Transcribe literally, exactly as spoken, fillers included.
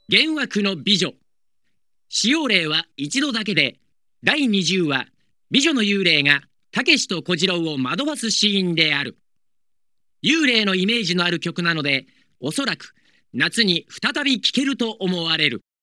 幻惑の美女。使用例は一度だけで、だいにじゅうわ、美女の幽霊がたけしと小次郎を惑わすシーンである。幽霊のイメージのある曲なので、おそらく夏に再び聴けると思われる。